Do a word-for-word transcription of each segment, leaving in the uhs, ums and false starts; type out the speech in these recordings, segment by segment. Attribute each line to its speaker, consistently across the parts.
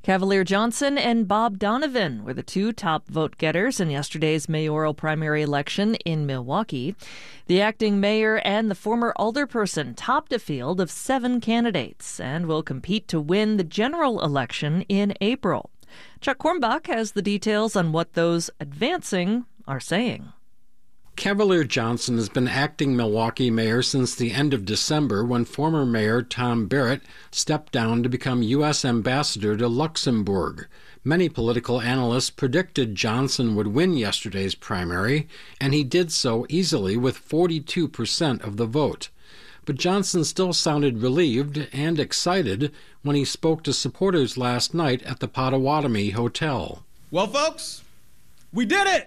Speaker 1: Cavalier Johnson and Bob Donovan were the two top vote-getters in yesterday's mayoral primary election in Milwaukee. The acting mayor and the former alderperson topped a field of seven candidates and will compete to win the general election in April. Chuck Kornbach has the details on what those advancing are saying.
Speaker 2: Cavalier Johnson has been acting Milwaukee mayor since the end of December, when former Mayor Tom Barrett stepped down to become U S ambassador to Luxembourg. Many political analysts predicted Johnson would win yesterday's primary, and he did so easily with forty-two percent of the vote. But Johnson still sounded relieved and excited when he spoke to supporters last night at the Potawatomi Hotel.
Speaker 3: Well, folks, we did it!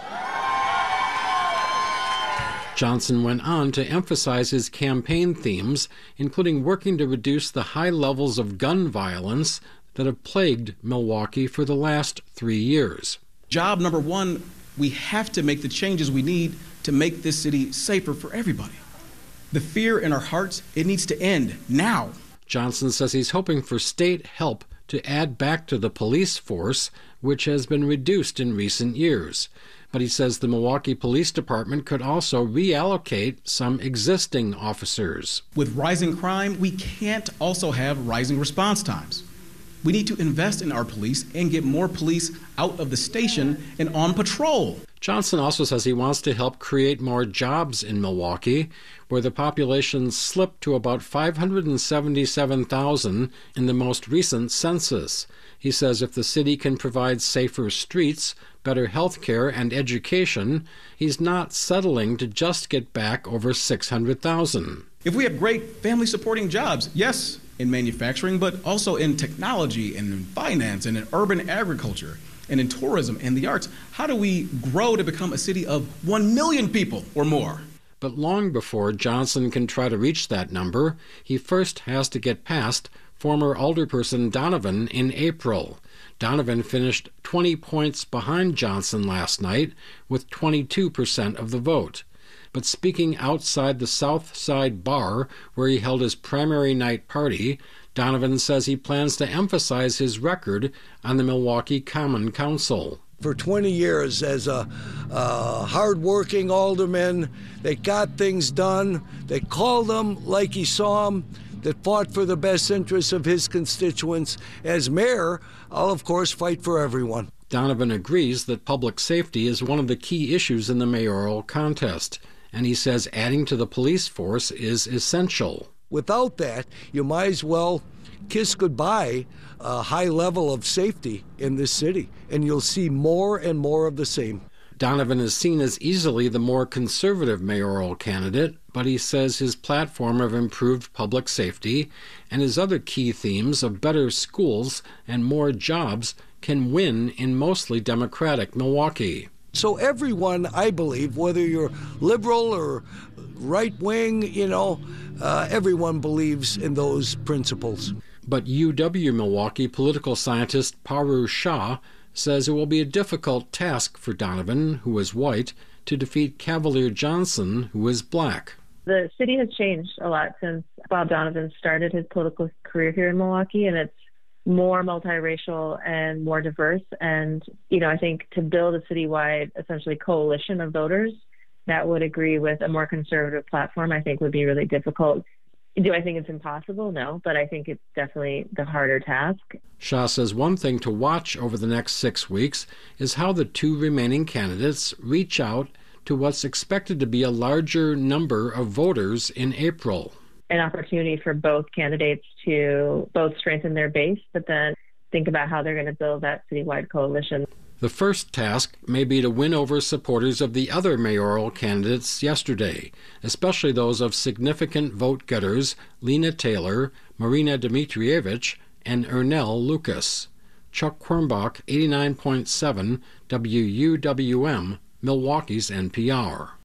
Speaker 2: Johnson went on to emphasize his campaign themes, including working to reduce the high levels of gun violence that have plagued Milwaukee for the last three years.
Speaker 3: Job number one, we have to make the changes we need to make this city safer for everybody. The fear in our hearts, it needs to end now.
Speaker 2: Johnson says he's hoping for state help to add back to the police force, which has been reduced in recent years. But he says the Milwaukee Police Department could also reallocate some existing officers.
Speaker 3: With rising crime, we can't also have rising response times. We need to invest in our police and get more police out of the station and on patrol.
Speaker 2: Johnson also says he wants to help create more jobs in Milwaukee, where the population slipped to about five hundred seventy-seven thousand in the most recent census. He says if the city can provide safer streets, better health care, and education, he's not settling to just get back over six hundred thousand.
Speaker 3: If we have great family-supporting jobs, yes, in manufacturing, but also in technology and in finance and in urban agriculture and in tourism and the arts, how do we grow to become a city of one million people or more?
Speaker 2: But long before Johnson can try to reach that number, he first has to get past former alderperson Donovan in April. Donovan finished twenty points behind Johnson last night with twenty-two percent of the vote. But speaking outside the South Side Bar, where he held his primary night party, Donovan says he plans to emphasize his record on the Milwaukee Common Council.
Speaker 4: For twenty years as a uh, hard-working alderman that got things done, that called them like he saw them, that fought for the best interests of his constituents. As mayor, I'll of course fight for everyone.
Speaker 2: Donovan agrees that public safety is one of the key issues in the mayoral contest, and he says adding to the police force is essential.
Speaker 4: Without that, you might as well kiss goodbye a high level of safety in this city, and you'll see more and more of the same.
Speaker 2: Donovan is seen as easily the more conservative mayoral candidate, but he says his platform of improved public safety and his other key themes of better schools and more jobs can win in mostly Democratic Milwaukee.
Speaker 4: So everyone, I believe, whether you're liberal or right-wing, you know, uh, everyone believes in those principles.
Speaker 2: But U W-Milwaukee political scientist Paru Shah says it will be a difficult task for Donovan, who is white, to defeat Cavalier Johnson, who is black.
Speaker 5: The city has changed a lot since Bob Donovan started his political career here in Milwaukee, and it's more multiracial and more diverse. And, you know, I think to build a citywide, essentially, coalition of voters that would agree with a more conservative platform, I think would be really difficult. Do I think it's impossible? No, but I think it's definitely the harder task.
Speaker 2: Shah says one thing to watch over the next six weeks is how the two remaining candidates reach out to what's expected to be a larger number of voters in April.
Speaker 5: An opportunity for both candidates to both strengthen their base, but then think about how they're going to build that citywide coalition.
Speaker 2: The first task may be to win over supporters of the other mayoral candidates yesterday, especially those of significant vote-getters Lena Taylor, Marina Dmitrievich, and Ernell Lucas. Chuck Kornbach, eighty-nine point seven W U W M, Milwaukee's N P R.